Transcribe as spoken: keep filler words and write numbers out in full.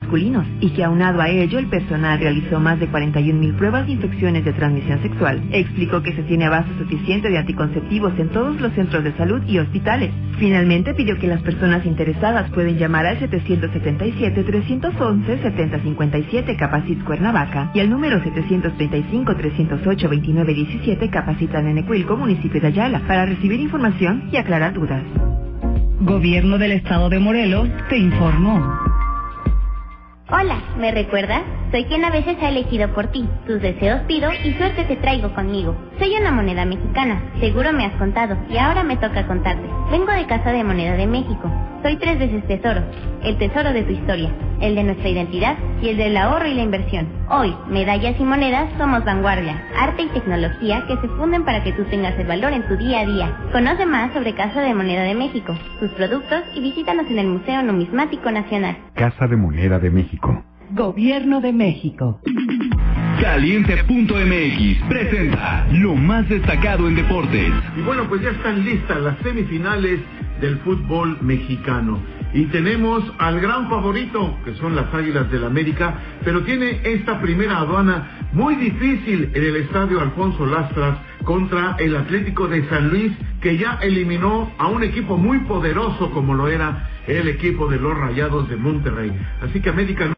masculinos y que aunado a ello el personal realizó más de cuarenta y un mil pruebas de infecciones de transmisión sexual. Explicó que se tiene abasto suficiente de anticonceptivos en todos los centros de salud y hospitales. Finalmente pidió que las personas interesadas pueden llamar al setecientos setenta y siete, trescientos once, setenta cincuenta y siete Capacit Cuernavaca y al número setecientos treinta y cinco, trescientos ocho, veintinueve diecisiete Capacita Nenecuilco, municipio de Ayala, para recibir información y aclarar dudas. Gobierno del Estado de Morelos te informó. Hola, ¿me recuerdas? Soy quien a veces ha elegido por ti. Tus deseos pido y suerte te traigo conmigo. Soy una moneda mexicana, seguro me has contado, y ahora me toca contarte. Vengo de Casa de Moneda de México. Soy tres veces tesoro. El tesoro de tu historia, el de nuestra identidad y el del ahorro y la inversión. Hoy, medallas y monedas somos vanguardia, arte y tecnología que se funden para que tú tengas el valor en tu día a día. Conoce más sobre Casa de Moneda de México, sus productos y visítanos en el Museo Numismático Nacional. Casa de Moneda de México. Gobierno de México. Caliente punto M X presenta lo más destacado en deportes. Y bueno, pues ya están listas las semifinales del fútbol mexicano. Y tenemos al gran favorito, que son las Águilas del América, pero tiene esta primera aduana muy difícil en el estadio Alfonso Lastras contra el Atlético de San Luis, que ya eliminó a un equipo muy poderoso como lo era el equipo de los Rayados de Monterrey. Así que América